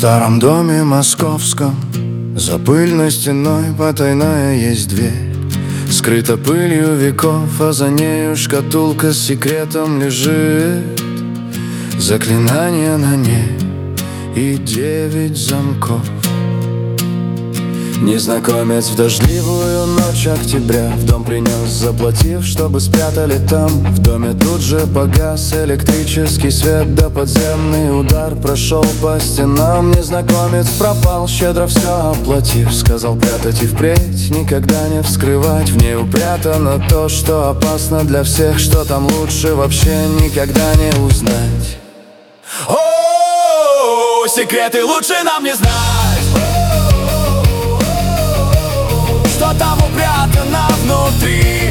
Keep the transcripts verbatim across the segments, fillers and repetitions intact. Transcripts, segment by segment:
старом доме московском за пыльной стеной потайная есть дверь. Скрыта пылью веков, а за нею шкатулка с секретом лежит. Заклинание на ней и девять замков. Незнакомец в дождливую ночь октября в дом принес, заплатив, чтобы спрятали там. В доме тут же погас электрический свет, да подземный удар прошел по стенам. Незнакомец пропал, щедро все оплатив. Сказал прятать и впредь никогда не вскрывать. В ней упрятано то, что опасно для всех, что там лучше вообще никогда не узнать. О, секреты лучше нам не знать. Что там упрятано внутри?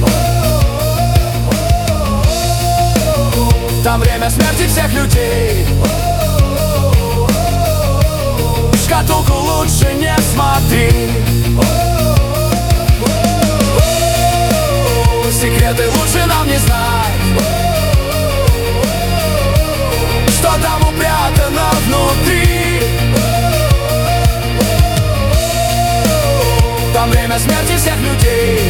Там время смерти всех людей. В шкатулку лучше не смотри. Секреты лучше нам не знать. Что там упрятано внутри? Там время смерти всех людей.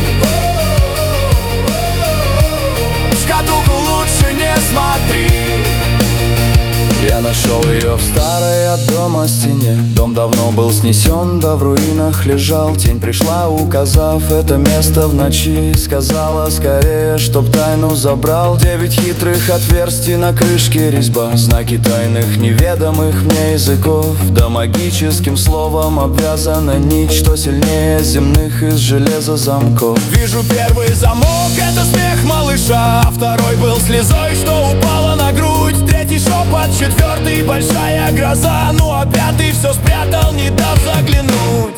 В шкатулку лучше не смотри. Я нашел ее в старой от дома стене. Дом давно был снесен, да в руинах лежал. Тень пришла, указав это место в ночи. Сказала скорее, чтоб тайну забрал. Девять хитрых отверстий на крышке резьба. Знаки тайных неведомых мне языков. Да магическим словом обвязана нить, что сильнее земных из железа замков. Вижу первый замок, это смех малыша. Второй был слезой, что упала на грудь. Третий шепот, четвертый большая гроза. Ну а пятый все спрятал, не дав заглянуть.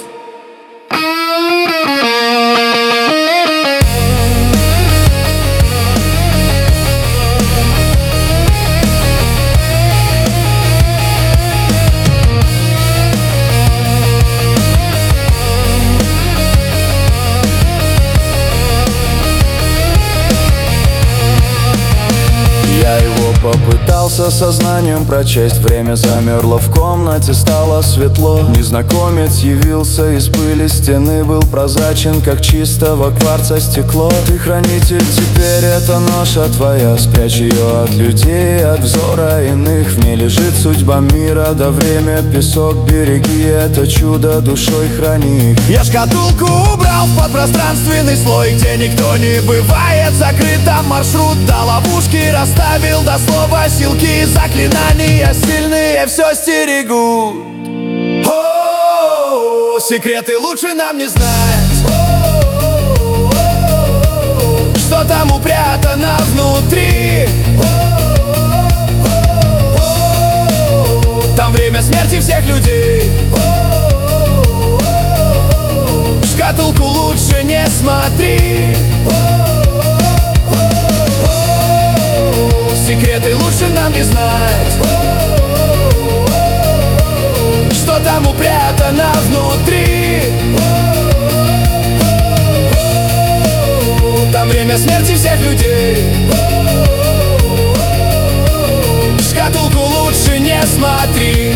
Попытался сознанием прочесть. Время замерло в комнате, стало светло. Незнакомец явился из пыли стены. Был прозрачен, как чистого кварца стекло. Ты хранитель, теперь это ноша твоя. Спрячь ее от людей, от взора иных. В ней лежит судьба мира, да время песок. Береги это чудо, душой храни. Я шкатулку убрал в подпространственный слой, где никто не бывает. Закрыт там маршрут, да ловушки расставил, до слова силки, заклинания сильные все стерегут. О, секреты лучше нам не знать. Что там упрятано внутри? Там время смерти всех людей. В шкатулку лучше не смотри. Секреты лучше нам не знать. Что там упрятано внутри? Там время смерти всех людей. В шкатулку лучше не смотри.